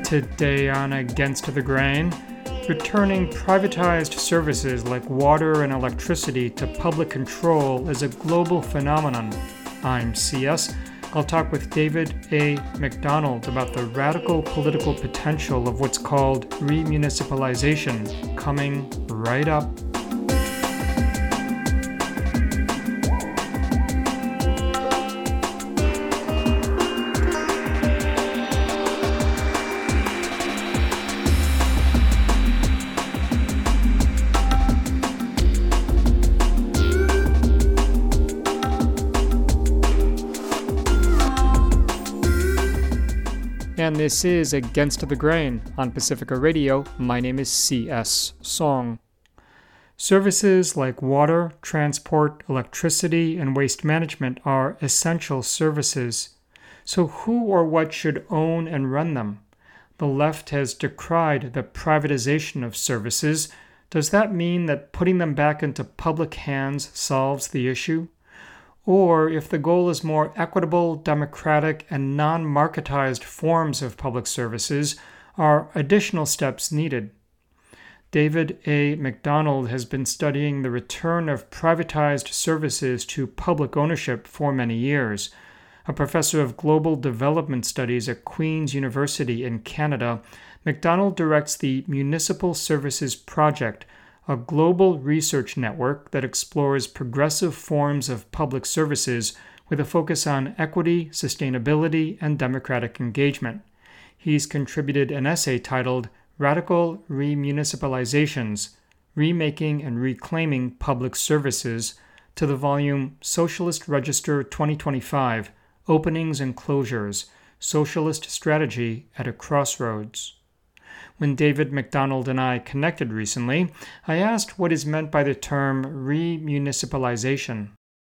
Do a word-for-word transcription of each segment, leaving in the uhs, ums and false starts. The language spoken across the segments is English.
Today on Against the Grain, returning privatized services like water and electricity to public control is a global phenomenon. I'm C S. I'll talk with David A. McDonald about the radical political potential of what's called remunicipalization, coming right up. And this is Against the Grain on Pacifica Radio. My name is C S. Song. Services like water, transport, electricity, and waste management are essential services. So who or what should own and run them? The left has decried the privatization of services. Does that mean that putting them back into public hands solves the issue? Or if the goal is more equitable, democratic, and non-marketized forms of public services, are additional steps needed? David A. McDonald has been studying the return of privatized services to public ownership for many years. A professor of global development studies at Queen's University in Canada, McDonald directs the Municipal Services Project, a global research network that explores progressive forms of public services with a focus on equity, sustainability, and democratic engagement. He's contributed an essay titled Radical Remunicipalizations, Remaking and Reclaiming Public Services to the volume Socialist Register twenty twenty-five, Openings and Closures, Socialist Strategy at a Crossroads. When David McDonald and I connected recently, I asked what is meant by the term remunicipalization.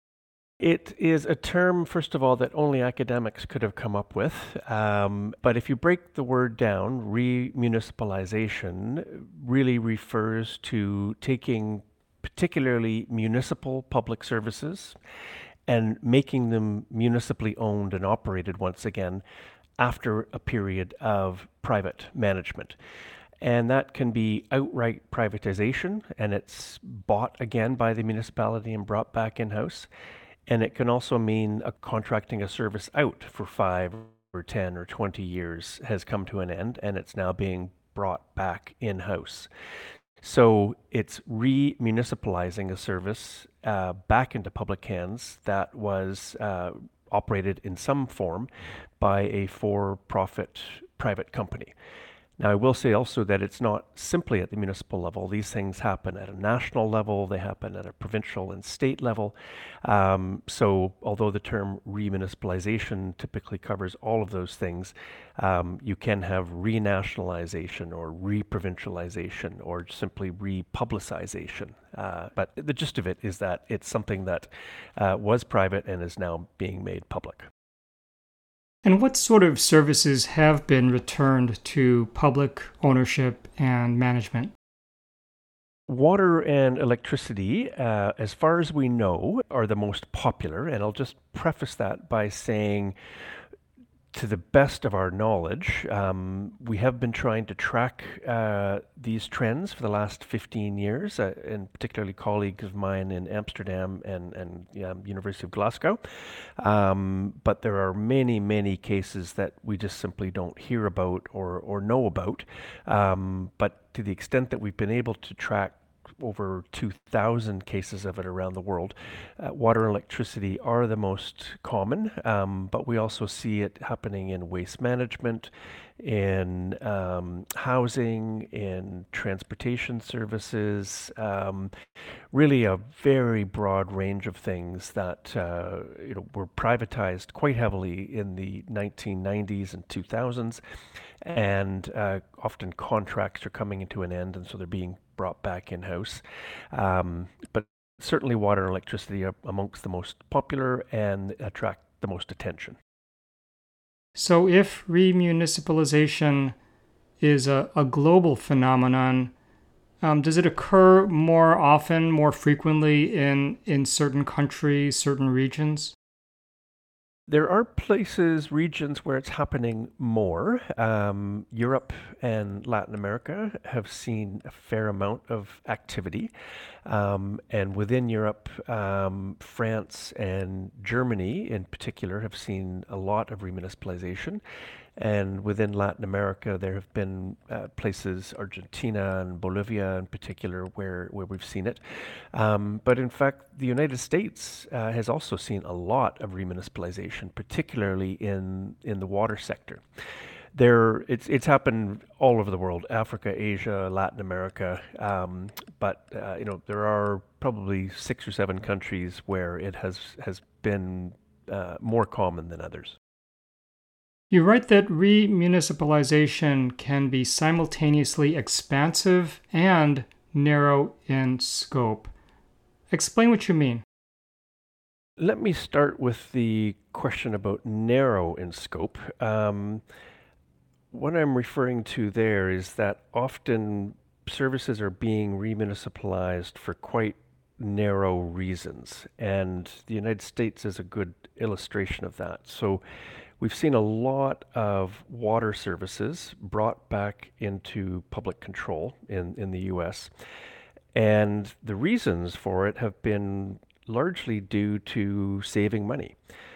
It is a term, first of all, that only academics could have come up with. Um, but if you break the word down, remunicipalization really refers to taking particularly municipal public services and making them municipally owned and operated once again after a period of private management. And that can be outright privatization, and it's bought again by the municipality and brought back in-house. And it can also mean a contracting a service out for five or ten or twenty years has come to an end, and it's now being brought back in-house. So it's re-municipalizing a service uh, back into public hands that was uh, operated in some form by a for-profit private company. Now, I will say also that it's not simply at the municipal level. These things happen at a national level, they happen at a provincial and state level. Um, so although the term remunicipalization typically covers all of those things, um, you can have renationalization or reprovincialization or simply republicization. Uh, but the gist of it is that it's something that uh, was private and is now being made public. And what sort of services have been returned to public ownership and management? Water and electricity, uh, as far as we know, are the most popular. And I'll just preface that by saying, to the best of our knowledge, um, we have been trying to track uh, these trends for the last fifteen years, uh, and particularly colleagues of mine in Amsterdam and, and um, University of Glasgow. Um, but there are many, many cases that we just simply don't hear about or, or know about. Um, but to the extent that we've been able to track over two thousand cases of it around the world. Uh, water and electricity are the most common, um, but we also see it happening in waste management, in um, housing, in transportation services, um, really a very broad range of things that uh, you know were privatized quite heavily in the nineteen nineties and two thousands, and uh, often contracts are coming into an end, and so they're being brought back in-house. Um, but certainly water and electricity are amongst the most popular and attract the most attention. So if remunicipalization is a, a global phenomenon, um, does it occur more often, more frequently in, in certain countries, certain regions? There are places, regions where it's happening more. Um, Europe and Latin America have seen a fair amount of activity. Um, and within Europe, um, France and Germany in particular have seen a lot of remunicipalization. And within Latin America, there have been uh, places, Argentina and Bolivia in particular, where, where we've seen it. Um, but in fact, the United States uh, has also seen a lot of remunicipalization, particularly in, in the water sector. There, it's it's happened all over the world: Africa, Asia, Latin America. Um, but uh, you know, there are probably six or seven countries where it has has been uh, more common than others. You write that remunicipalization can be simultaneously expansive and narrow in scope. Explain what you mean. Let me start with the question about narrow in scope. Um, what I'm referring to there is that often services are being remunicipalized for quite narrow reasons, and the United States is a good illustration of that. So we've seen a lot of water services brought back into public control in, in the U S, and the reasons for it have been largely due to saving money,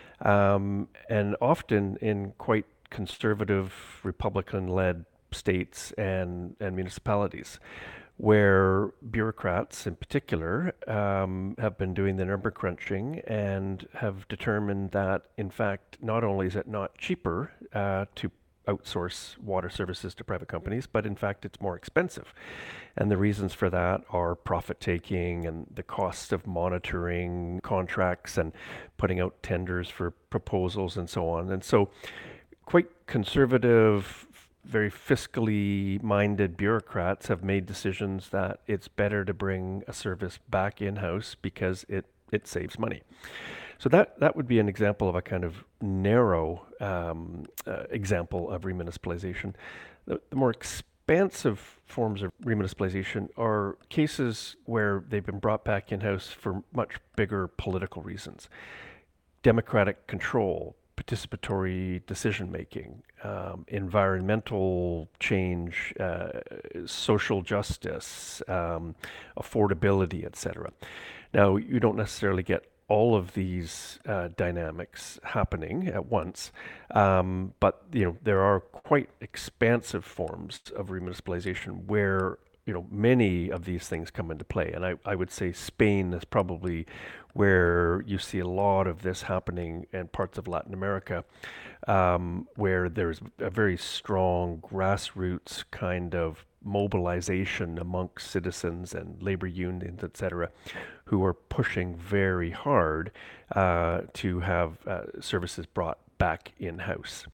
um, and often in quite conservative Republican-led states and, and municipalities, where bureaucrats in particular um, have been doing the number crunching and have determined that, in fact, not only is it not cheaper uh, to outsource water services to private companies, but in fact it's more expensive. And the reasons for that are profit taking and the cost of monitoring contracts and putting out tenders for proposals and so on. And so quite conservative, very fiscally minded bureaucrats have made decisions that it's better to bring a service back in-house because it, it saves money. So that, that would be an example of a kind of narrow um, uh, example of remunicipalization. The, the more expansive forms of remunicipalization are cases where they've been brought back in-house for much bigger political reasons. Democratic control, participatory decision-making, um, environmental change, uh, social justice, um, affordability, et cetera. Now, you don't necessarily get all of these uh, dynamics happening at once, um, but you know there are quite expansive forms of remunicipalization where you know many of these things come into play, and I, I would say Spain is probably where you see a lot of this happening, in parts of Latin America, um, where there's a very strong grassroots kind of mobilization amongst citizens and labor unions, et cetera, who are pushing very hard uh, to have uh, services brought back in-house.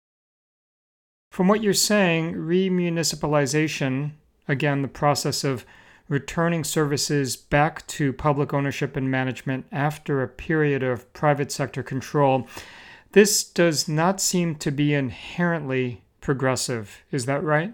From what you're saying, remunicipalization, again, the process of returning services back to public ownership and management after a period of private sector control, this does not seem to be inherently progressive. Is that right?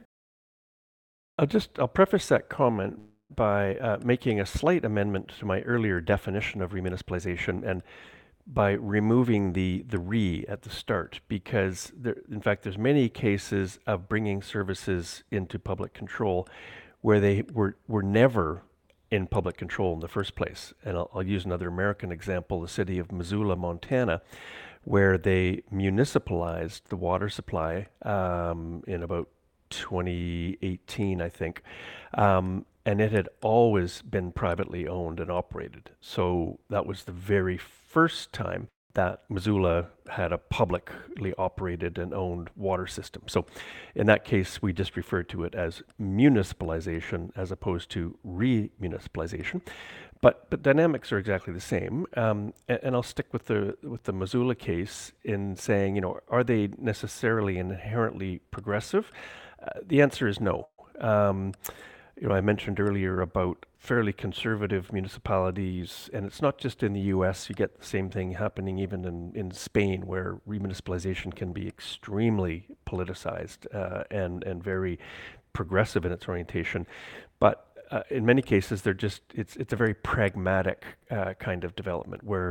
I'll just I'll preface that comment by uh, making a slight amendment to my earlier definition of remunicipalization and by removing the the re at the start, because there, in fact there's many cases of bringing services into public control where they were were never in public control in the first place. And I'll, I'll use another American example, the city of Missoula, Montana, where they municipalized the water supply um, in about twenty eighteen, I think. Um, and it had always been privately owned and operated. So that was the very first time that Missoula had a publicly operated and owned water system. So in that case, we just referred to it as municipalization as opposed to re-municipalization. But but dynamics are exactly the same. Um, and, and I'll stick with the with the Missoula case in saying, you know, are they necessarily inherently progressive? Uh, the answer is no. Um, you know, I mentioned earlier about fairly conservative municipalities, and it's not just in the U S. You get the same thing happening even in, in Spain, where remunicipalization can be extremely politicized uh, and and very progressive in its orientation. But uh, in many cases, they're just it's it's a very pragmatic uh, kind of development where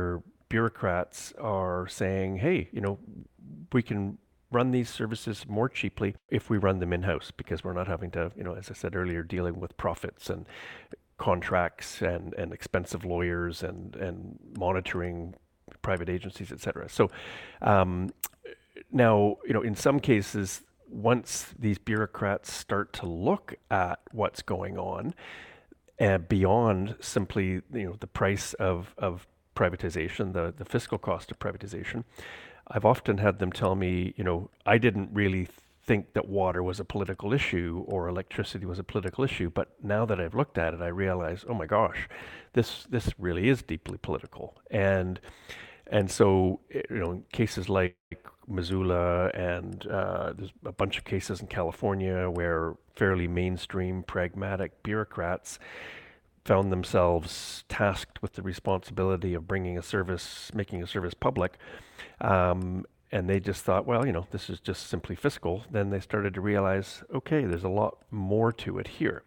bureaucrats are saying, hey, you know, we can run these services more cheaply if we run them in-house because we're not having to, you know, as I said earlier, dealing with profits and contracts and, and expensive lawyers and, and monitoring private agencies, et cetera. So um, now, you know, in some cases, once these bureaucrats start to look at what's going on, and beyond simply, you know, the price of, of privatization, the, the fiscal cost of privatization, I've often had them tell me, you know, I didn't really think that water was a political issue or electricity was a political issue, but now that I've looked at it, I realize, oh my gosh, this this really is deeply political. And and so, you know, in cases like Missoula and uh, there's a bunch of cases in California where fairly mainstream pragmatic bureaucrats found themselves tasked with the responsibility of bringing a service, making a service public. Um, and they just thought, well, you know, this is just simply fiscal. Then they started to realize, okay, there's a lot more to it here.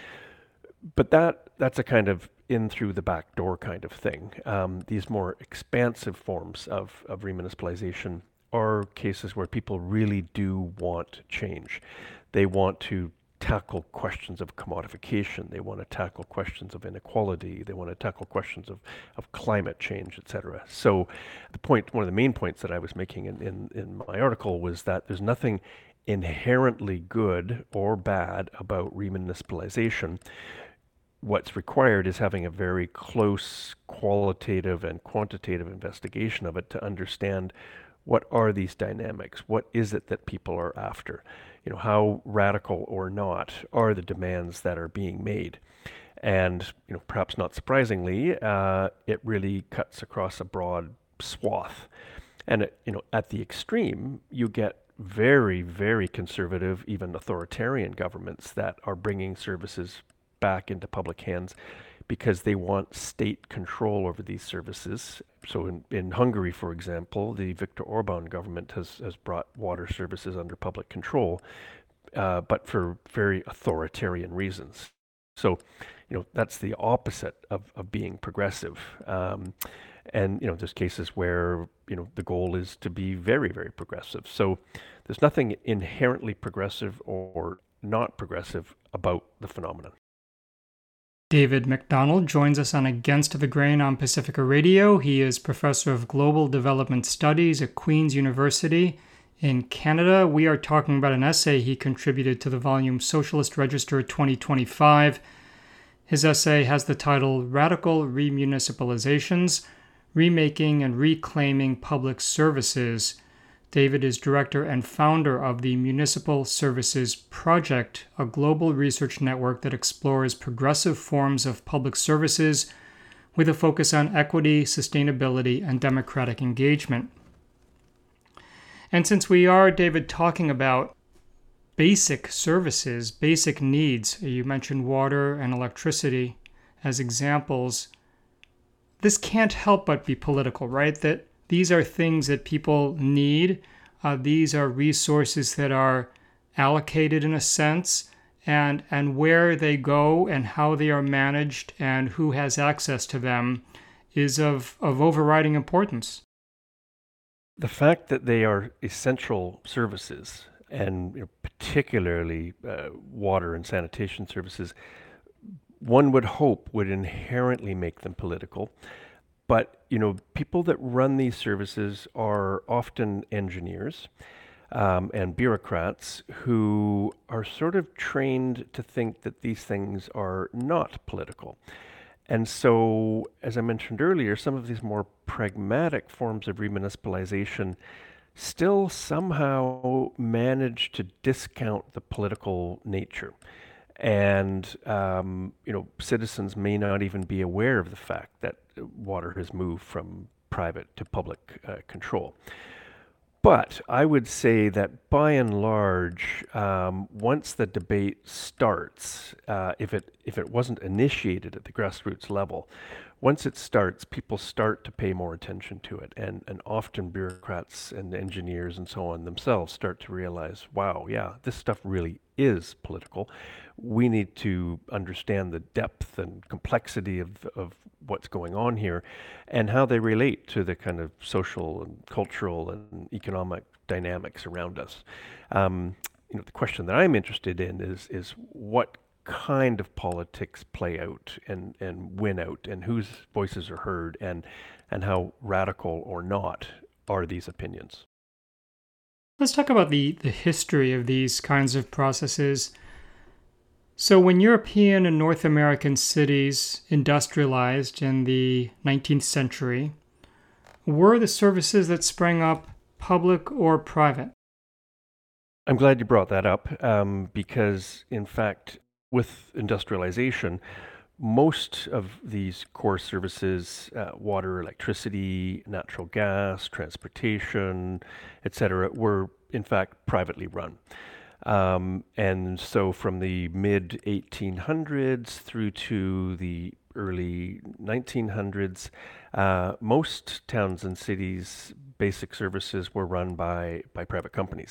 But that that's a kind of in through the back door kind of thing. Um, these more expansive forms of, of remunicipalization are cases where people really do want change. They want to tackle questions of commodification. They want to tackle questions of inequality. They want to tackle questions of, of climate change, et cetera. So the point, one of the main points that I was making in, in, in my article was that there's nothing inherently good or bad about remunicipalization. What's required is having a very close qualitative and quantitative investigation of it to understand what are these dynamics? What is it that people are after? You know, how radical or not are the demands that are being made? And, you know, perhaps not surprisingly, uh, it really cuts across a broad swath. And, it, you know, at the extreme, you get very, very conservative, even authoritarian governments that are bringing services back into public hands because they want state control over these services. So in, in Hungary, for example, the Viktor Orban government has, has brought water services under public control, uh, but for very authoritarian reasons. So, you know, that's the opposite of, of being progressive. Um, and, you know, there's cases where, you know, the goal is to be very, very progressive. So there's nothing inherently progressive or not progressive about the phenomenon. David MacDonald joins us on Against the Grain on Pacifica Radio. He is Professor of Global Development Studies at Queen's University in Canada. We are talking about an essay he contributed to the volume Socialist Register twenty twenty-five. His essay has the title Radical Remunicipalizations, Remaking and Reclaiming Public Services. David is director and founder of the Municipal Services Project, a global research network that explores progressive forms of public services with a focus on equity, sustainability, and democratic engagement. And since we are, David, talking about basic services, basic needs, you mentioned water and electricity as examples, this can't help but be political, right? That these are things that people need. Uh, these are resources that are allocated in a sense, and, and where they go and how they are managed and who has access to them is of, of overriding importance. The fact that they are essential services, and you know, particularly uh, water and sanitation services, one would hope would inherently make them political. But, you know, people that run these services are often engineers um, and bureaucrats who are sort of trained to think that these things are not political. And so, as I mentioned earlier, some of these more pragmatic forms of remunicipalization still somehow manage to discount the political nature. And, um, you know, citizens may not even be aware of the fact that water has moved from private to public uh, control. But I would say that by and large, um, once the debate starts, uh, if it if it wasn't initiated at the grassroots level, once it starts, people start to pay more attention to it. And, and often bureaucrats and engineers and so on themselves start to realize, wow, yeah, this stuff really is political. We need to understand the depth and complexity of, of what's going on here and how they relate to the kind of social and cultural and economic dynamics around us. Um, you know, the question that I'm interested in is is what kind of politics play out and, and win out, and whose voices are heard, and and how radical or not are these opinions. Let's talk about the, the history of these kinds of processes. So, when European and North American cities industrialized in the nineteenth century, were the services that sprang up public or private? I'm glad you brought that up um, because, in fact, with industrialization, most of these core services, uh, water, electricity, natural gas, transportation, et cetera, were in fact privately run. Um, and so from the mid eighteen hundreds through to the early nineteen hundreds, uh, most towns and cities' basic services were run by, by private companies.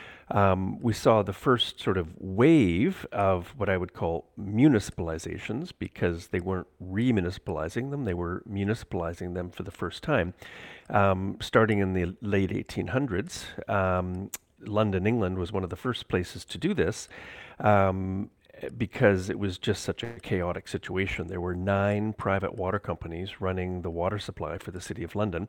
Um, we saw the first sort of wave of what I would call municipalizations, because they weren't remunicipalizing them, they were municipalizing them for the first time. Um, starting in the late eighteen hundreds, um, London, England was one of the first places to do this. Um, because it was just such a chaotic situation. There were nine private water companies running the water supply for the City of London.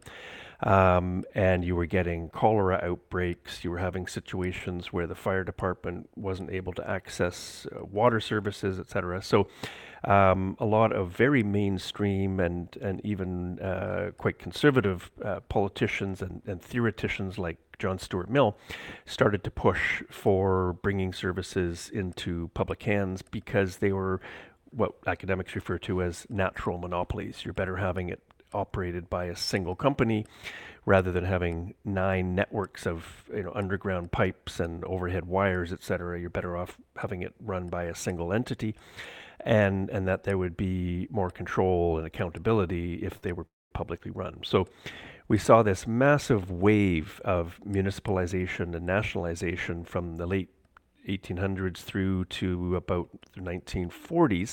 Um, and you were getting cholera outbreaks. You were having situations where the fire department wasn't able to access uh, water services, et cetera. So um, a lot of very mainstream and, and even uh, quite conservative uh, politicians and, and theoreticians like John Stuart Mill started to push for bringing services into public hands because they were what academics refer to as natural monopolies. You're better having it operated by a single company rather than having nine networks of you know underground pipes and overhead wires, et cetera. You're better off having it run by a single entity, and and that there would be more control and accountability if they were publicly run. So we saw this massive wave of municipalization and nationalization from the late eighteen hundreds through to about the nineteen forties.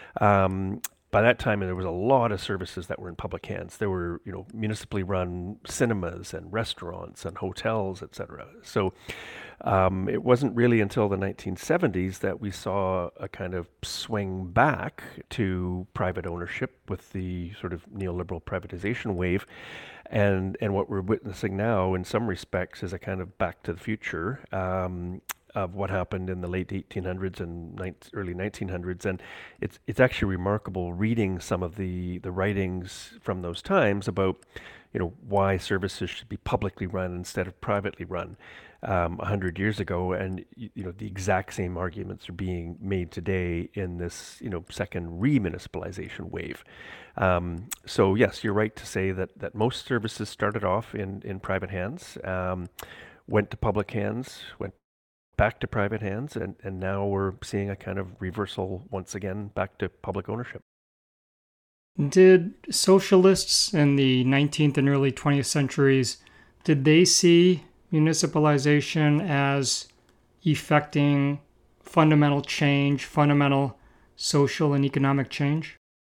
Um, by that time, there was a lot of services that were in public hands. There were, you know, municipally run cinemas and restaurants and hotels, et cetera. So um, it wasn't really until the nineteen seventies that we saw a kind of swing back to private ownership with the sort of neoliberal privatization wave. And and what we're witnessing now, in some respects, is a kind of back to the future um, of what happened in the late eighteen hundreds and ni- early nineteen hundreds. And it's it's actually remarkable reading some of the, the writings from those times about, you know, why services should be publicly run instead of privately run um, a hundred years ago. And, y- you know, the exact same arguments are being made today in this, you know, second remunicipalization wave. Um, so yes, you're right to say that, that most services started off in, in private hands, um, went to public hands, went back to private hands, and, and now we're seeing a kind of reversal once again back to public ownership. Did socialists in the nineteenth and early twentieth centuries, did they see municipalization as effecting fundamental change, fundamental social and economic change?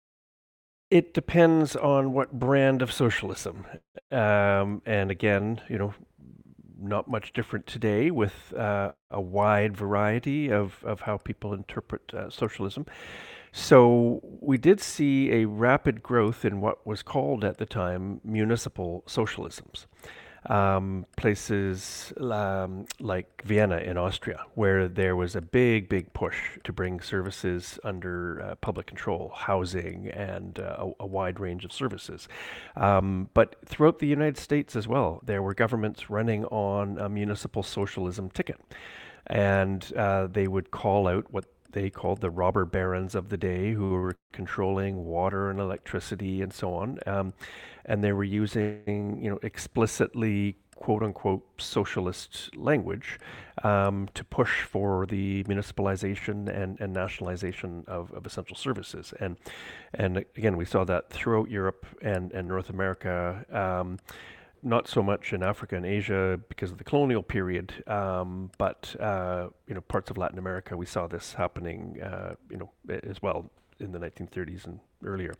It depends on what brand of socialism. Um, and again, you know, not much different today with uh, a wide variety of, of how people interpret uh, socialism. So we did see a rapid growth in what was called at the time municipal socialisms. Um, places um, like Vienna in Austria, where there was a big, big push to bring services under uh, public control, housing, and uh, a, a wide range of services. Um, but throughout the United States as well, there were governments running on a municipal socialism ticket. And uh, they would call out what they called the robber barons of the day, who were controlling water and electricity and so on. Um, and they were using, you know, explicitly quote unquote socialist language um, to push for the municipalization and, and nationalization of, of essential services. And and again, we saw that throughout Europe and, and North America. Um, not so much in Africa and Asia because of the colonial period, um, but uh, you know, parts of Latin America, we saw this happening, uh, you know, as well in the nineteen thirties and earlier.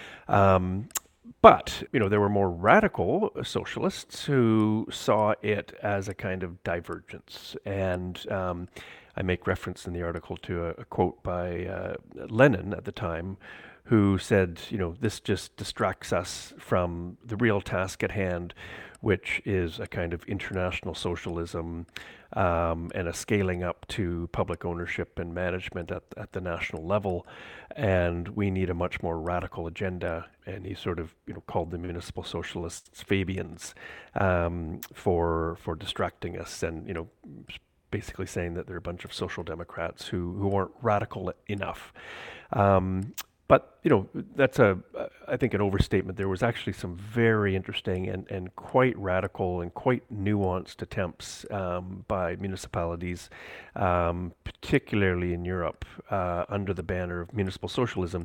Um, But, you know, there were more radical socialists who saw it as a kind of divergence. And um, I make reference in the article to a, a quote by uh, Lenin at the time, who said, you know, this just distracts us from the real task at hand, which is a kind of international socialism um, and a scaling up to public ownership and management at, at the national level. And we need a much more radical agenda. And he sort of, you know, called the municipal socialists Fabians um, for for distracting us, and, you know, basically saying that they're a bunch of social democrats who who aren't radical enough. Um, But, you know, that's a, I think, an overstatement. There was actually some very interesting and, and quite radical and quite nuanced attempts um, by municipalities, um, particularly in Europe, uh, under the banner of municipal socialism,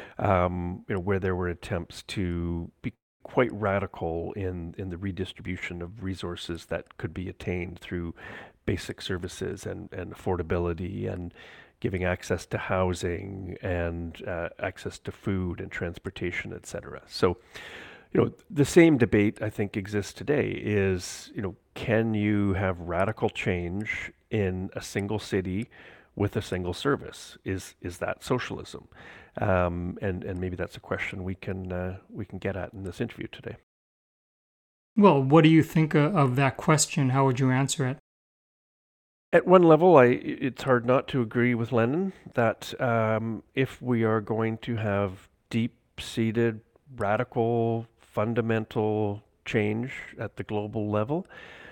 um, you know, where there were attempts to be quite radical in, in the redistribution of resources that could be attained through basic services and, and affordability, and giving access to housing and uh, access to food and transportation, et cetera. So, you know, the same debate I think exists today is, you know, can you have radical change in a single city with a single service? Is is that socialism? Um, and and maybe that's a question we can uh, we can get at in this interview today. Well, what do you think uh, of that question? How would you answer it? At one level, I it's hard not to agree with Lenin that um, if we are going to have deep-seated, radical, fundamental change at the global level,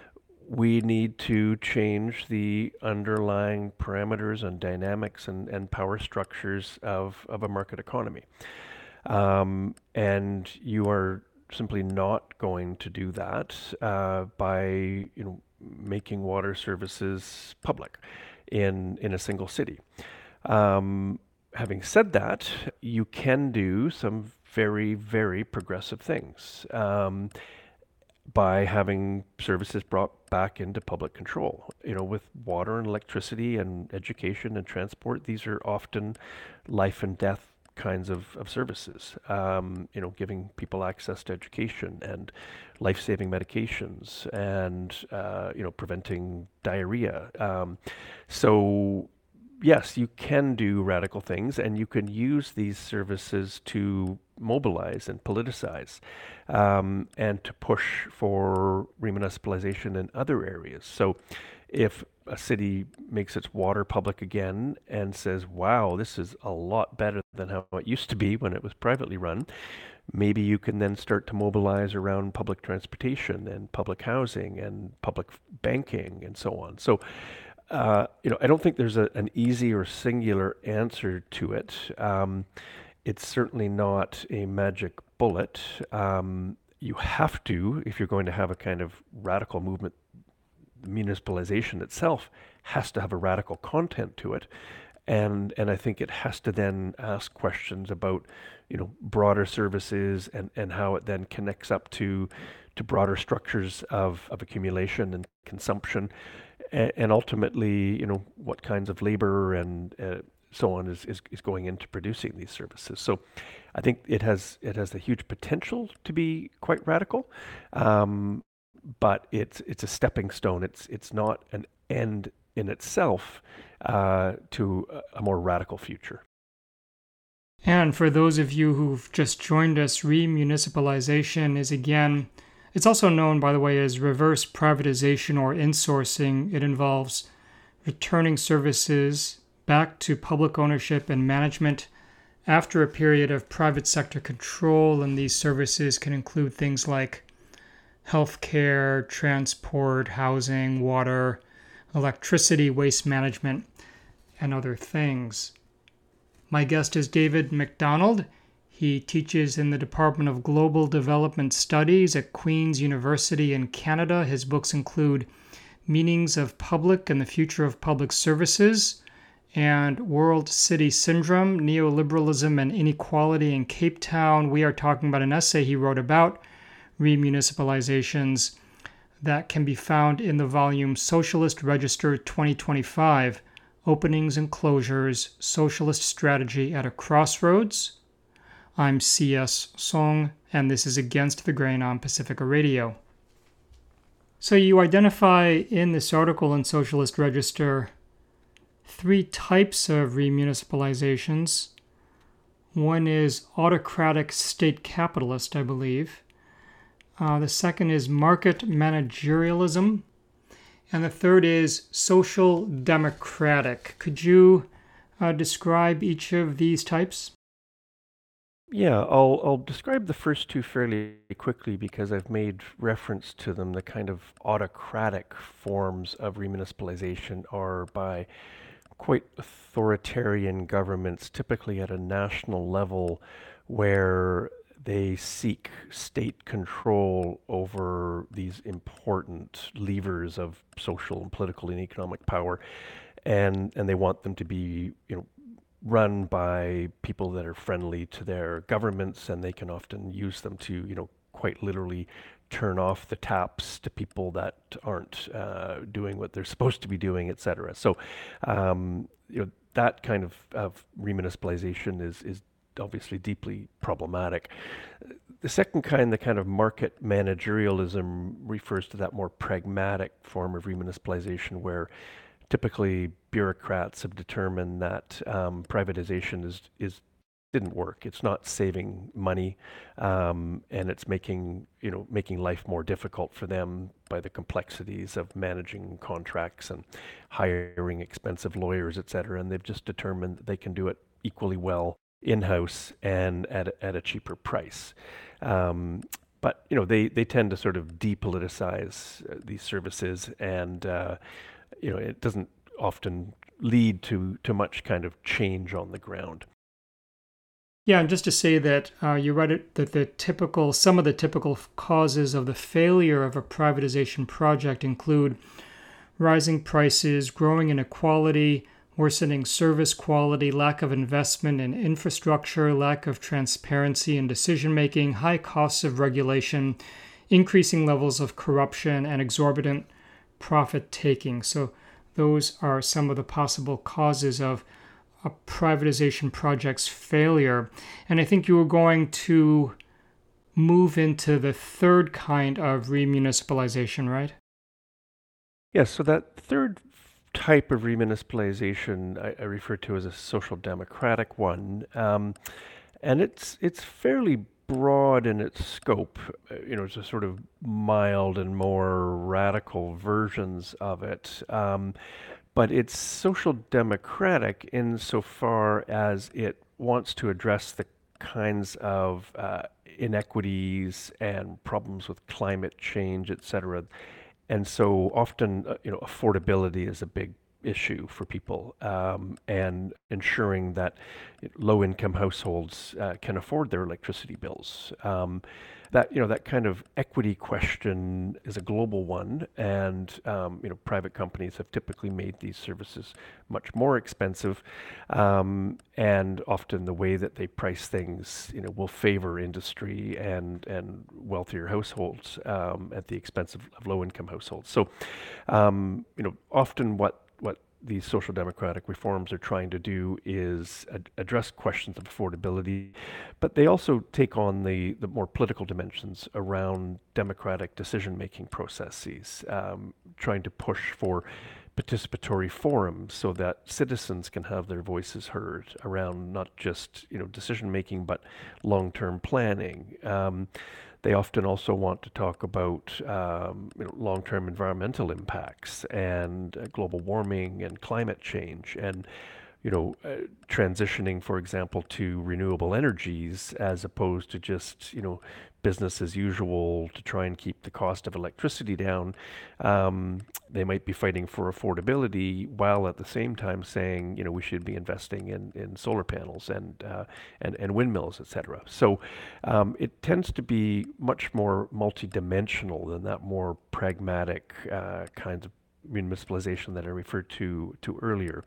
we need to change the underlying parameters and dynamics and, and power structures of, of a market economy. Um, and you are simply not going to do that uh, by, you know, making water services public in in a single city. Um, having said that, you can do some very, very progressive things um, by having services brought back into public control. You know, with water and electricity and education and transport, these are often life and death kinds of, of services, um, you know, giving people access to education and life-saving medications and, uh, you know, preventing diarrhea. Um, so, yes, you can do radical things, and you can use these services to mobilize and politicize um, and to push for remunicipalization in other areas. So if a city makes its water public again and says, wow, this is a lot better than how it used to be when it was privately run, maybe you can then start to mobilize around public transportation and public housing and public banking and so on. So, uh, you know, I don't think there's a, an easy or singular answer to it. Um, it's certainly not a magic bullet. Um, you have to, if you're going to have a kind of radical movement, municipalization itself has to have a radical content to it, and and I think it has to then ask questions about, you know, broader services and and how it then connects up to to broader structures of of accumulation and consumption, and, and ultimately, you know, what kinds of labor and uh, so on is, is is going into producing these services. So I think it has it has the huge potential to be quite radical. Um, but it's it's a stepping stone. It's it's not an end in itself uh, to a more radical future. And for those of you who've just joined us, remunicipalization is, again, it's also known, by the way, as reverse privatization or insourcing. It involves returning services back to public ownership and management after a period of private sector control, and these services can include things like healthcare, transport, housing, water, electricity, waste management, and other things. My guest is David McDonald. He teaches in the Department of Global Development Studies at Queen's University in Canada. His books include Meanings of Public and the Future of Public Services and World City Syndrome, Neoliberalism and Inequality in Cape Town. We are talking about an essay he wrote about remunicipalizations that can be found in the volume Socialist Register twenty twenty-five, Openings and Closures, Socialist Strategy at a Crossroads. I'm C S. Song, and this is Against the Grain on Pacifica Radio. So you identify in this article in Socialist Register three types of remunicipalizations. One is autocratic state capitalist, I believe. Uh, the second is market managerialism. And the third is social democratic. Could you uh, describe each of these types? Yeah, I'll I'll describe the first two fairly quickly because I've made reference to them. The kind of autocratic forms of remunicipalization are by quite authoritarian governments, typically at a national level, where they seek state control over these important levers of social and political and economic power, and and they want them to be, you know, run by people that are friendly to their governments, and they can often use them to, you know, quite literally turn off the taps to people that aren't uh, doing what they're supposed to be doing, et cetera. So, um, you know, that kind of, of remunicipalization is is obviously deeply problematic. The second kind, the kind of market managerialism, refers to that more pragmatic form of remunicipalization where typically bureaucrats have determined that um, privatization is is didn't work. It's not saving money, um, and it's making you know making life more difficult for them by the complexities of managing contracts and hiring expensive lawyers, et cetera. And they've just determined that they can do it equally well in-house and at a, at a cheaper price. Um, but you know they they tend to sort of depoliticize uh, these services, and uh, you know it doesn't often lead to to much kind of change on the ground. Yeah, and just to say that uh, you read it that the typical some of the typical causes of the failure of a privatization project include rising prices, growing inequality, worsening service quality, lack of investment in infrastructure, lack of transparency in decision making, high costs of regulation, increasing levels of corruption, and exorbitant profit taking. So those are some of the possible causes of a privatization project's failure. And I think you were going to move into the third kind of remunicipalization, right? Yes, so that third type of remunicipalization I, I refer to as a social democratic one, um, and it's it's fairly broad in its scope. Uh, you know, it's a sort of mild and more radical versions of it. Um, But it's social democratic insofar as it wants to address the kinds of uh, inequities and problems with climate change, et cetera. And so often, uh, you know, affordability is a big issue for people, um, and ensuring that low-income households uh, can afford their electricity bills. Um, that you know that kind of equity question is a global one, and um, you know private companies have typically made these services much more expensive, um, and often the way that they price things, you know, will favor industry and and wealthier households um, at the expense of, of low-income households. So, um, you know, often what what these social democratic reforms are trying to do is ad- address questions of affordability, but they also take on the, the more political dimensions around democratic decision-making processes, um, trying to push for participatory forums so that citizens can have their voices heard around not just you know decision-making, but long-term planning. Um, They often also want to talk about um, you know, long-term environmental impacts and uh, global warming and climate change, and you know, uh, transitioning, for example, to renewable energies as opposed to just you know business as usual to try and keep the cost of electricity down. Um, they might be fighting for affordability while at the same time saying, you know, we should be investing in, in solar panels and, uh, and and windmills, et cetera. So um, it tends to be much more multidimensional than that more pragmatic uh, kinds of municipalization that I referred to to earlier.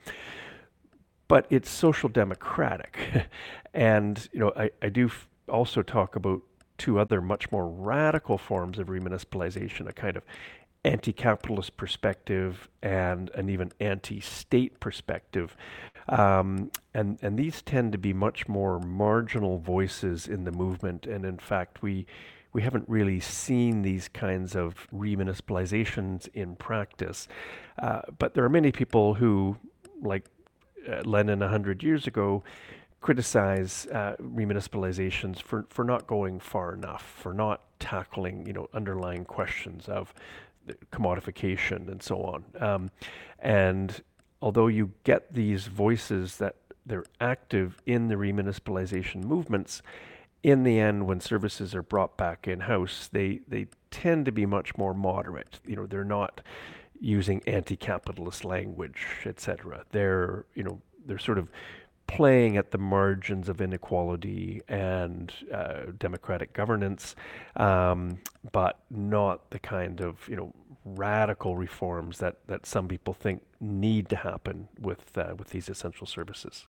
But it's social democratic, and you know, I, I do f- also talk about two other much more radical forms of remunicipalization, a kind of anti-capitalist perspective and an even anti-state perspective. Um, and, and these tend to be much more marginal voices in the movement. And in fact, we, we haven't really seen these kinds of remunicipalizations in practice. Uh, but there are many people who, like uh, Lenin a hundred years ago, criticize uh, remunicipalizations for, for not going far enough, for not tackling, you know, underlying questions of commodification and so on. Um, and although you get these voices that they're active in the remunicipalization movements, in the end, when services are brought back in-house, they, they tend to be much more moderate. You know, they're not using anti-capitalist language, et cetera. They're, you know, they're sort of playing at the margins of inequality and uh, democratic governance, um, but not the kind of, you know, radical reforms that, that some people think need to happen with uh, with these essential services.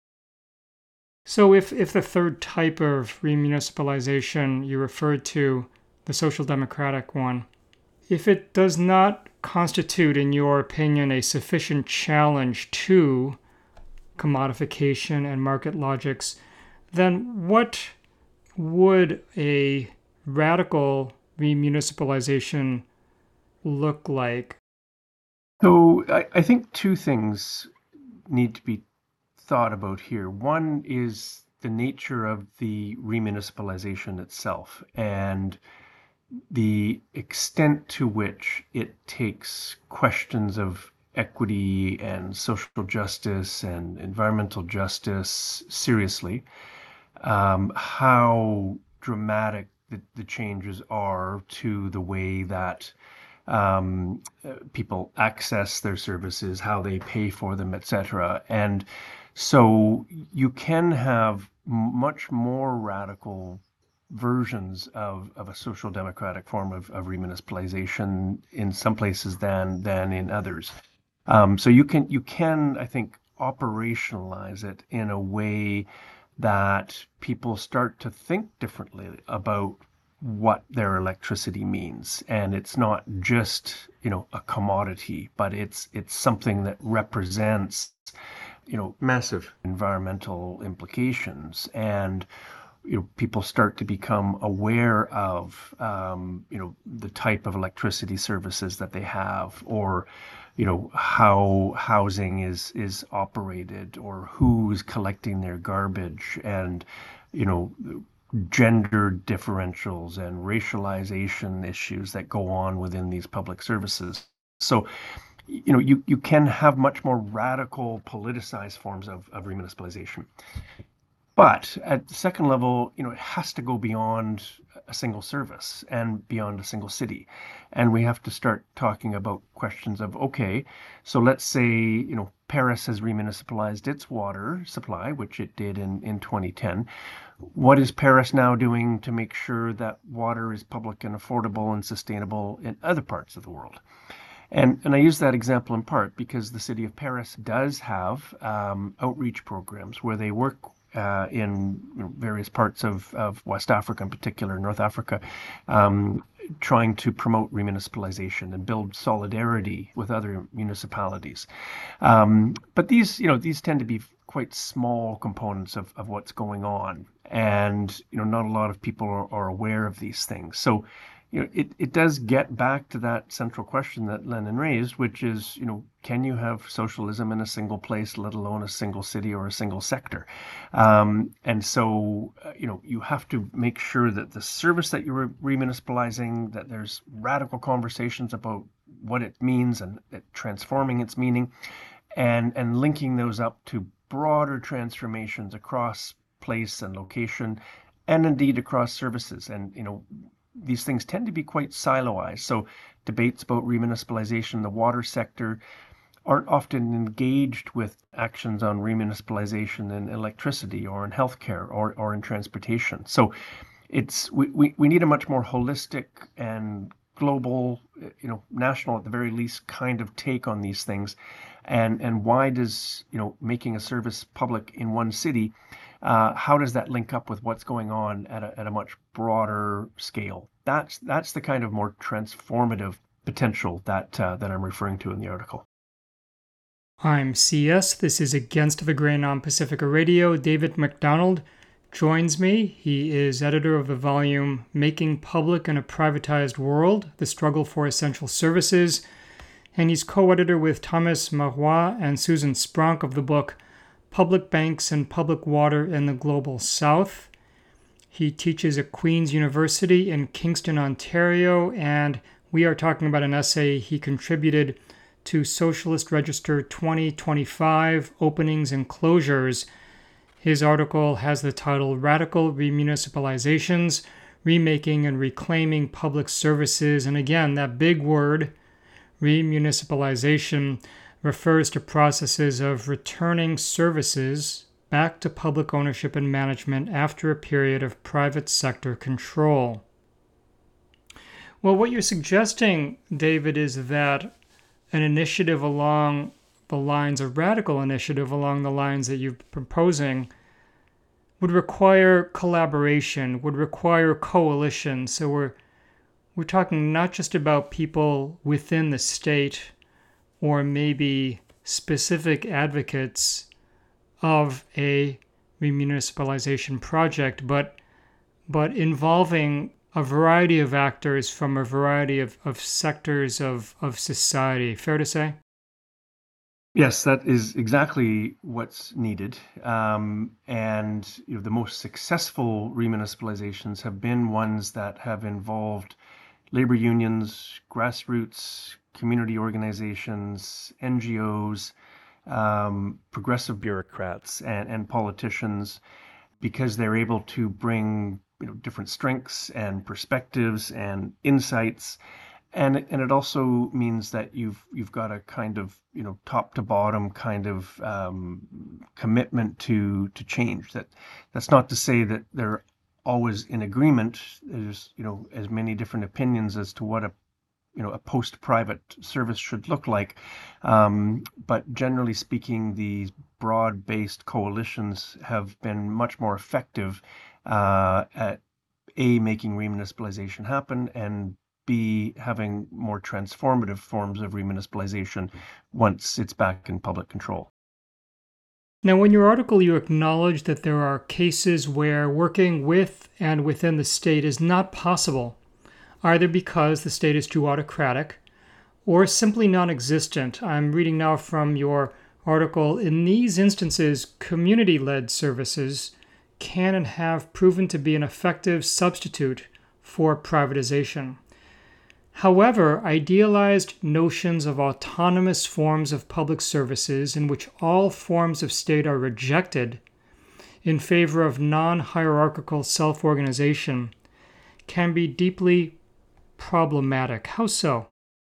So if, if the third type of remunicipalization you referred to, the social democratic one, if it does not constitute, in your opinion, a sufficient challenge to commodification and market logics, then what would a radical remunicipalization look like? So I, I think two things need to be thought about here. One is the nature of the remunicipalization itself and the extent to which it takes questions of equity and social justice and environmental justice seriously, um, how dramatic the, the changes are to the way that um, uh, people access their services, how they pay for them, et cetera. And so you can have much more radical versions of, of a social democratic form of, of remunicipalization in some places than than in others. Um, so you can you can I think operationalize it in a way that people start to think differently about what their electricity means, and it's not just, you know, a commodity, but it's it's something that represents, you know, massive environmental implications. And you know, people start to become aware of, um, you know, the type of electricity services that they have, or, you know, how housing is is operated, or who's collecting their garbage, and, you know, gender differentials and racialization issues that go on within these public services. So, you know, you, you can have much more radical politicized forms of, of remunicipalization. But at the second level, you know, it has to go beyond a single service and beyond a single city. And we have to start talking about questions of, okay, so let's say, you know, Paris has remunicipalized its water supply, which it did in, in twenty ten. What is Paris now doing to make sure that water is public and affordable and sustainable in other parts of the world? And, and I use that example in part because the city of Paris does have um, outreach programs where they work uh, in you know, various parts of, of West Africa, in particular, North Africa, um, trying to promote remunicipalization and build solidarity with other municipalities. Um, but these, you know, these tend to be quite small components of, of what's going on. And, you know, not a lot of people are, are aware of these things. So, you know, it, it does get back to that central question that Lenin raised, which is, you know, can you have socialism in a single place, let alone a single city or a single sector? Um, and so, uh, you know, you have to make sure that the service that you're remunicipalizing, that there's radical conversations about what it means and it transforming its meaning, and, and linking those up to broader transformations across place and location, and indeed across services. And, you know, these things tend to be quite siloized. So debates about remunicipalization in the water sector aren't often engaged with actions on remunicipalization in electricity or in healthcare or, or in transportation. So it's we, we, we need a much more holistic and global, you know, national at the very least kind of take on these things. And and why does, you know, making a service public in one city, uh, how does that link up with what's going on at a, at a much broader scale. That's that's the kind of more transformative potential that uh, that I'm referring to in the article. I'm C S. This is Against the Grain on Pacifica Radio. David McDonald joins me. He is editor of the volume Making Public in a Privatized World, The Struggle for Essential Services, and he's co-editor with Thomas Marois and Susan Spronk of the book Public Banks and Public Water in the Global South. He teaches at Queen's University in Kingston, Ontario, and we are talking about an essay he contributed to Socialist Register twenty twenty-five, Openings and Closures. His article has the title Radical Remunicipalizations, Remaking and Reclaiming Public Services. And again, that big word, remunicipalization, refers to processes of returning services back to public ownership and management after a period of private sector control. Well, what you're suggesting, David, is that an initiative along the lines, a radical initiative along the lines that you're proposing, would require collaboration, would require coalition. So we're we're talking not just about people within the state or maybe specific advocates of a remunicipalization project, but but involving a variety of actors from a variety of, of sectors of, of society. Fair to say? Yes, that is exactly what's needed. Um, and you know, the most successful remunicipalizations have been ones that have involved labor unions, grassroots, community organizations, N G Os, um, progressive bureaucrats, and, and politicians, because they're able to bring you know different strengths and perspectives and insights. And it, and it also means that you've you've got a kind of you know top to bottom kind of um, commitment to to change. That that's not to say that they're always in agreement. There's you know as many different opinions as to what a you know a post-private service should look like. Um, but generally speaking, these broad-based coalitions have been much more effective uh, at A, making remunicipalization happen, and B, having more transformative forms of remunicipalization once it's back in public control. Now, in your article, you acknowledge that there are cases where working with and within the state is not possible, either because the state is too autocratic or simply non-existent. I'm reading now from your article. In these instances, community-led services can and have proven to be an effective substitute for privatization. However, idealized notions of autonomous forms of public services in which all forms of state are rejected in favor of non-hierarchical self-organization can be deeply problematic. How so?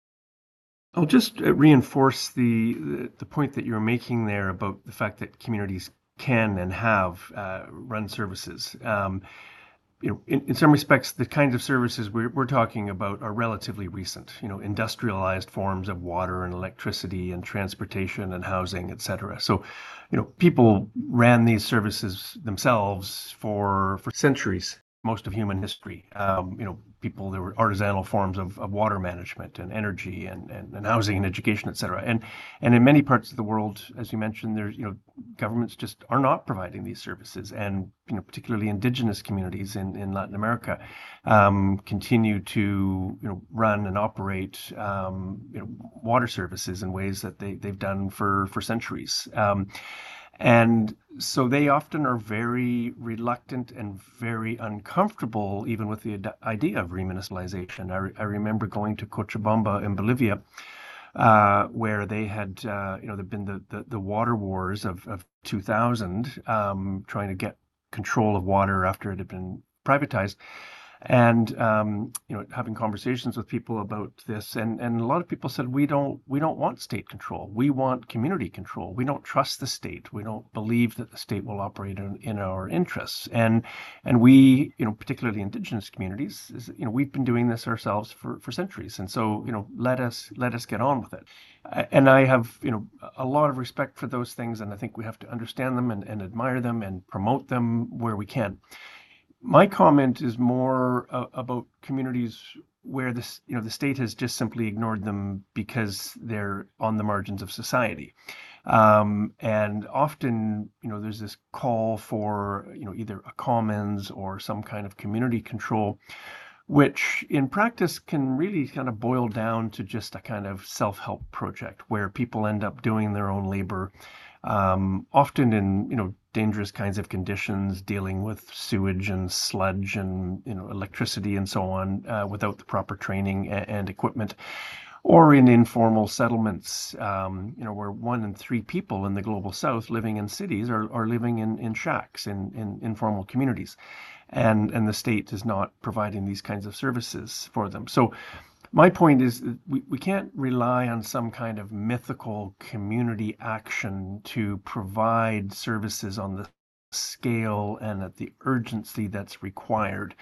I'll just reinforce the, the, the point that you're making there about the fact that communities can and have uh, run services. Um, you know, in, in some respects, the kinds of services we're, we're talking about are relatively recent. You know, industrialized forms of water and electricity and transportation and housing, et cetera. So, you know, people ran these services themselves for for centuries. Most of human history. Um, you know, people, there were artisanal forms of, of water management and energy and, and, and housing and education, et cetera. And and in many parts of the world, as you mentioned, there's you know governments just are not providing these services, and you know particularly indigenous communities in, in Latin America um, continue to you know run and operate um, you know water services in ways that they they've done for for centuries. Um, And so they often are very reluctant and very uncomfortable even with the idea of remunicipalization. I, re- I remember going to Cochabamba in Bolivia, uh, where they had, uh, you know, there'd been the, the, the water wars of, of two thousand, um, trying to get control of water after it had been privatized. And um, you know, having conversations with people about this, and, and a lot of people said, we don't we don't want state control. We want community control. We don't trust the state. We don't believe that the state will operate in, in our interests. And and we, you know, particularly indigenous communities, is, you know, we've been doing this ourselves for, for centuries. And so, you know, let us let us get on with it. And I have, you know, a lot of respect for those things, and I think we have to understand them and, and admire them and promote them where we can. My comment is more uh, about communities where this, you know, the state has just simply ignored them because they're on the margins of society. Um, and often, you know, there's this call for, you know, either a commons or some kind of community control, which in practice can really kind of boil down to just a kind of self-help project where people end up doing their own labor, um, often in, you know, dangerous kinds of conditions, dealing with sewage and sludge and, you know, electricity and so on, uh, without the proper training and, and equipment, or in informal settlements, um, you know, where one in three people in the global south living in cities are, are living in, in shacks, in, in informal communities. And, and the state is not providing these kinds of services for them. So my point is that we, we can't rely on some kind of mythical community action to provide services on the scale and at the urgency that's required.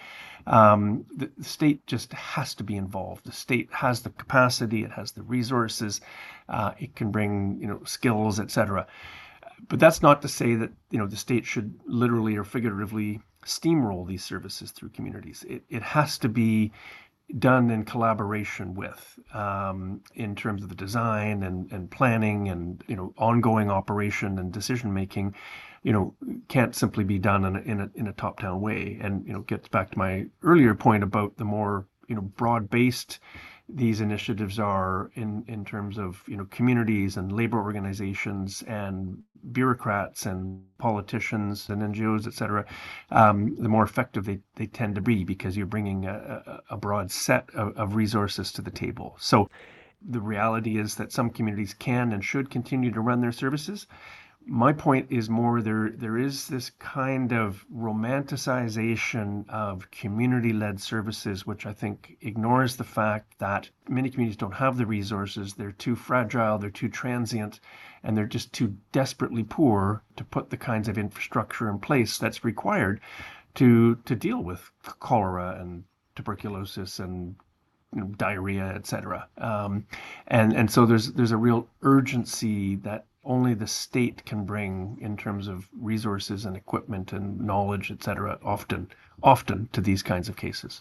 Um, the, the state just has to be involved. The state has the capacity, it has the resources, uh, it can bring, you know, skills, et cetera. But that's not to say that, you know, the state should literally or figuratively steamroll these services through communities. It, it has to be done in collaboration with, um, in terms of the design and, and planning and, you know, ongoing operation and decision making, you know, can't simply be done in a, in a, in a top-down way. And, you know, gets back to my earlier point about the more, you know, broad-based these initiatives are in, in terms of, you know, communities and labor organizations and bureaucrats and politicians and N G Os, et cetera, um, the more effective they, they tend to be because you're bringing a, a broad set of, of resources to the table. So the reality is that some communities can and should continue to run their services. My point is more there there is this kind of romanticization of community-led services, which I think ignores the fact that many communities don't have the resources, they're too fragile, they're too transient, and they're just too desperately poor to put the kinds of infrastructure in place that's required to to deal with cholera and tuberculosis and, you know, diarrhea, et cetera. Um, and and so there's there's a real urgency that only the state can bring in terms of resources and equipment and knowledge, et cetera, often, often to these kinds of cases.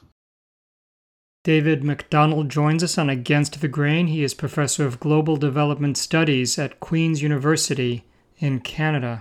David McDonald joins us on Against the Grain. He is Professor of Global Development Studies at Queen's University in Canada.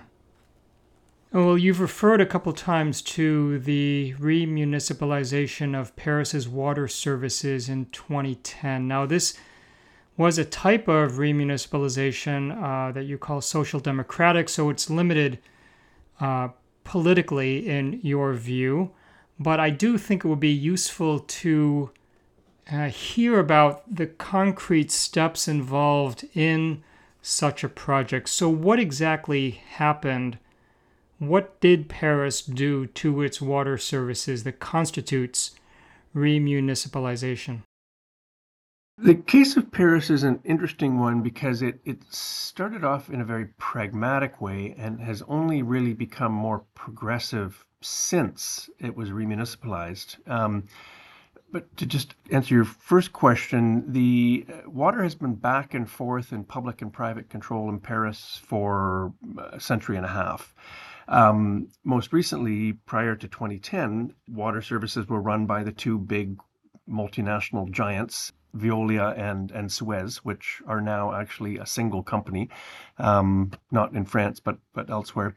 Well, you've referred a couple times to the remunicipalization of Paris's water services in twenty ten. Now, this was a type of remunicipalization uh, that you call social democratic, so it's limited uh, politically in your view. But I do think it would be useful to uh, hear about the concrete steps involved in such a project. So what exactly happened? What did Paris do to its water services that constitutes remunicipalization? The case of Paris is an interesting one because it, it started off in a very pragmatic way and has only really become more progressive since it was remunicipalized. Um, but to just answer your first question, the water has been back and forth in public and private control in Paris for a century and a half. Um, most recently, prior to twenty ten, water services were run by the two big multinational giants, Veolia and, and Suez, which are now actually a single company, um, not in France, but, but elsewhere.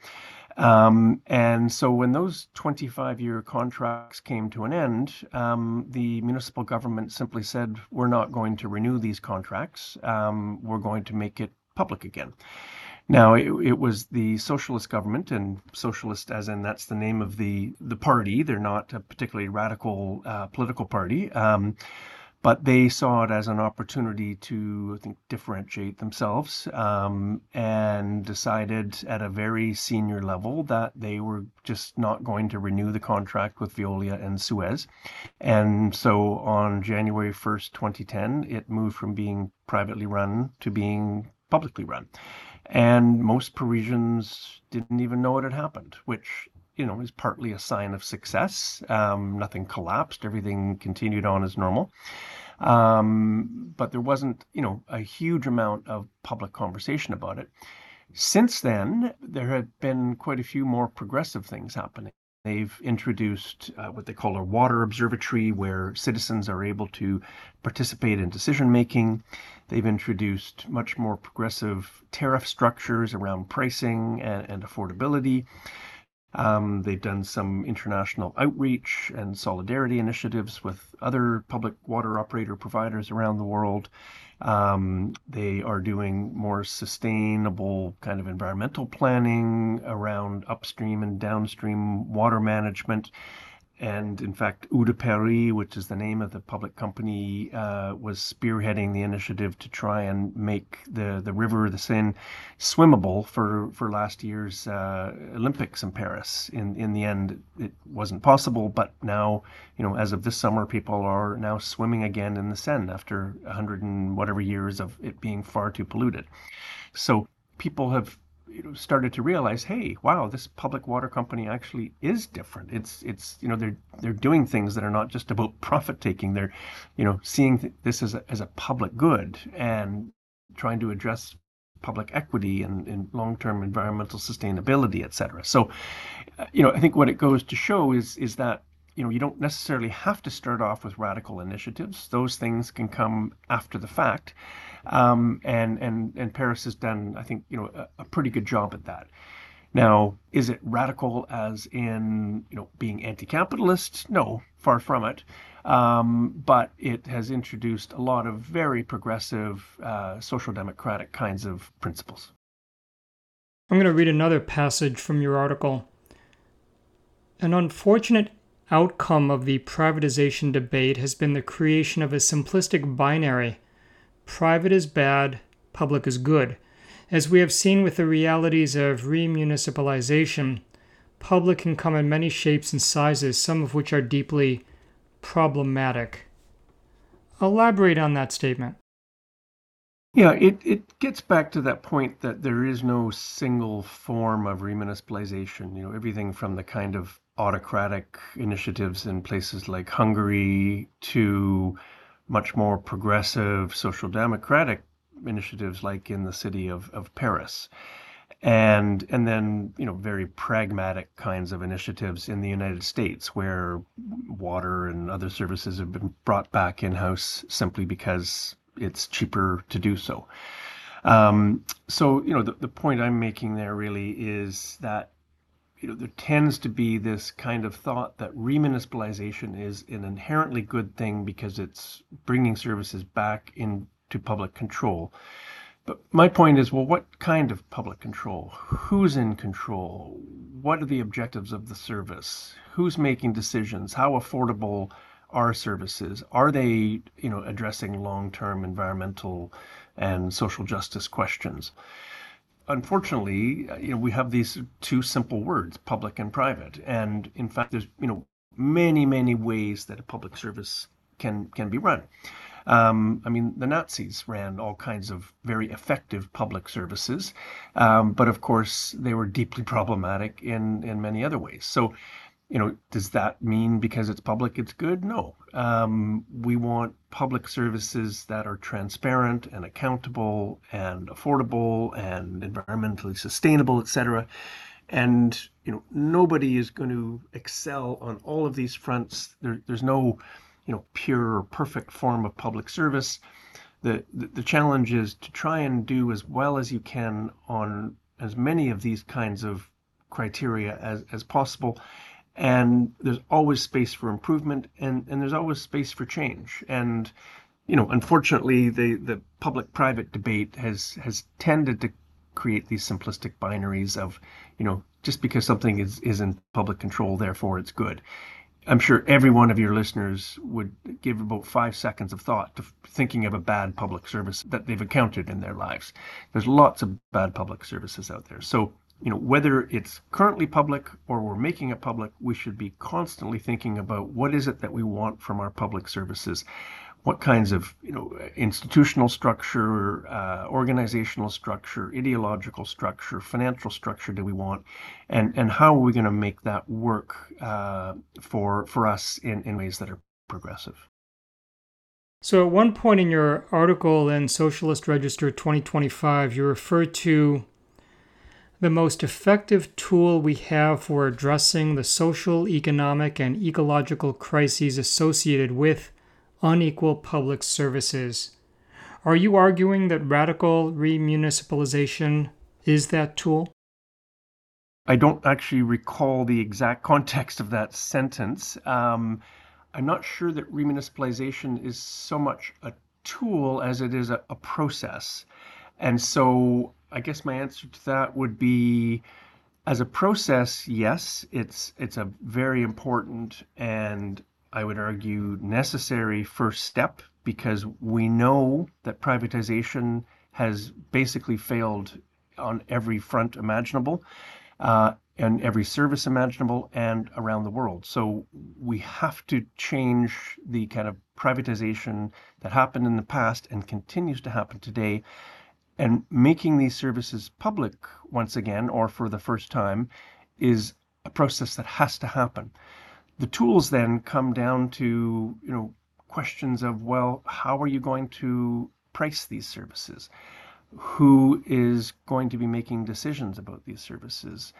Um, and so when those twenty-five-year contracts came to an end, um, the municipal government simply said, we're not going to renew these contracts. Um, we're going to make it public again. Now, it, it was the socialist government, and socialist as in that's the name of the, the party. They're not a particularly radical uh, political party. Um, But they saw it as an opportunity to, I think, differentiate themselves, um, and decided at a very senior level that they were just not going to renew the contract with Veolia and Suez. And so on January first, twenty ten, it moved from being privately run to being publicly run. And most Parisians didn't even know it had happened, which, you know, is partly a sign of success. Um, nothing collapsed. Everything continued on as normal. Um, but there wasn't, you know, a huge amount of public conversation about it. Since then, there have been quite a few more progressive things happening. They've introduced uh, what they call a water observatory, where citizens are able to participate in decision making. They've introduced much more progressive tariff structures around pricing and, and affordability. Um, they've done some international outreach and solidarity initiatives with other public water operator providers around the world. Um, they are doing more sustainable kind of environmental planning around upstream and downstream water management. And in fact, Eau de Paris, which is the name of the public company, uh, was spearheading the initiative to try and make the, the river, the Seine, swimmable for, for last year's uh, Olympics in Paris. In, in the end, it wasn't possible, but now, you know, as of this summer, people are now swimming again in the Seine after a hundred and whatever years of it being far too polluted. So people have you know, started to realize, hey, wow, this public water company actually is different. It's, it's, you know, they're they're doing things that are not just about profit taking. They're, you know, seeing th- this as a, as a public good and trying to address public equity and, and long-term environmental sustainability, et cetera. So, uh, you know, I think what it goes to show is is that you know you don't necessarily have to start off with radical initiatives. Those things can come after the fact. Um, and, and, and Paris has done, I think, you know, a, a pretty good job at that. Now, is it radical as in, you know, being anti-capitalist? No, far from it. Um, but it has introduced a lot of very progressive uh, social democratic kinds of principles. I'm going to read another passage from your article. An unfortunate outcome of the privatization debate has been the creation of a simplistic binary. Private is bad, public is good. As we have seen with the realities of remunicipalization, public can come in many shapes and sizes, some of which are deeply problematic. Elaborate on that statement. Yeah, it, it gets back to that point that there is no single form of remunicipalization. You know, everything from the kind of autocratic initiatives in places like Hungary to much more progressive social democratic initiatives like in the city of, of Paris. And and then, you know, very pragmatic kinds of initiatives in the United States where water and other services have been brought back in-house simply because it's cheaper to do so. Um, so, you know, the, the point I'm making there really is that you know, there tends to be this kind of thought that remunicipalization is an inherently good thing because it's bringing services back into public control. But my point is, well, what kind of public control? Who's in control? What are the objectives of the service? Who's making decisions? How affordable are services? Are they, you know, addressing long-term environmental and social justice questions? Unfortunately, you know, we have these two simple words, public and private. And in fact, there's, you know, many, many ways that a public service can can be run. Um, I mean, the Nazis ran all kinds of very effective public services, um, but of course, they were deeply problematic in, in many other ways. So, you know, does that mean because it's public, it's good? No. Um, we want public services that are transparent and accountable and affordable and environmentally sustainable, et cetera. And, you know, nobody is going to excel on all of these fronts. There, there's no, you know, pure or perfect form of public service. The, the, the challenge is to try and do as well as you can on as many of these kinds of criteria as, as possible. And there's always space for improvement, and, and there's always space for change. And, you know, unfortunately, the, the public-private debate has, has tended to create these simplistic binaries of, you know, just because something is, is in public control, therefore it's good. I'm sure every one of your listeners would give about five seconds of thought to thinking of a bad public service that they've encountered in their lives. There's lots of bad public services out there. So, you know, whether it's currently public or we're making it public, we should be constantly thinking about what is it that we want from our public services. What kinds of, you know, institutional structure, uh, organizational structure, ideological structure, financial structure do we want, and and how are we going to make that work uh, for for us in, in ways that are progressive? So at one point in your article in Socialist Register twenty twenty-five, you referred to the most effective tool we have for addressing the social, economic, and ecological crises associated with unequal public services. Are you arguing that radical remunicipalization is that tool? I don't actually recall the exact context of that sentence. Um, I'm not sure that remunicipalization is so much a tool as it is a, a process. And so I guess my answer to that would be, as a process, yes, it's it's a very important and I would argue necessary first step, because we know that privatization has basically failed on every front imaginable. Uh, and every service imaginable and around the world. So we have to change the kind of privatization that happened in the past and continues to happen today. And making these services public once again, or for the first time, is a process that has to happen. The tools then come down to, you know, questions of, well, how are you going to price these services? Who is going to be making decisions about these services?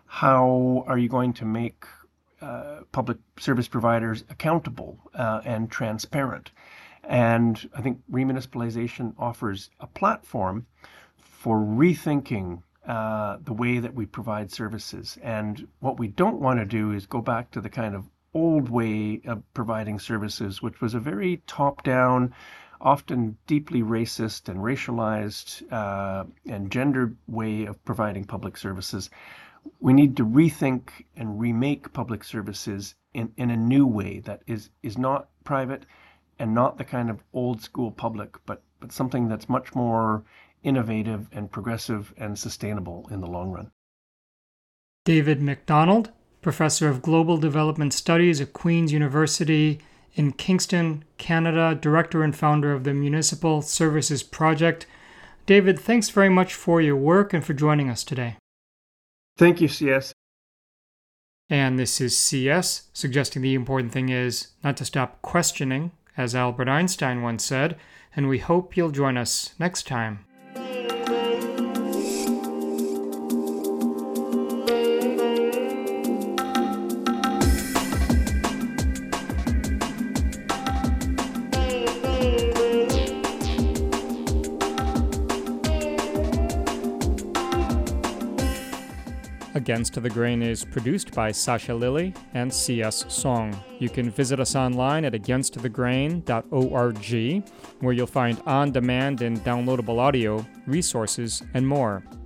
How are you going to make uh, public service providers accountable uh, and transparent? And I think remunicipalization offers a platform for rethinking uh, the way that we provide services. And what we don't want to do is go back to the kind of old way of providing services, which was a very top-down, often deeply racist and racialized uh, and gendered way of providing public services. We need to rethink and remake public services in, in a new way that is, is not private and not the kind of old school public, but, but something that's much more innovative and progressive and sustainable in the long run. David McDonald, Professor of Global Development Studies at Queen's University in Kingston, Canada, Director and Founder of the Municipal Services Project. David, thanks very much for your work and for joining us today. Thank you, C S. And this is C S, suggesting the important thing is not to stop questioning, as Albert Einstein once said, and we hope you'll join us next time. Against the Grain is produced by Sasha Lilly and C S Song. You can visit us online at against the grain dot org, where you'll find on-demand and downloadable audio, resources, and more.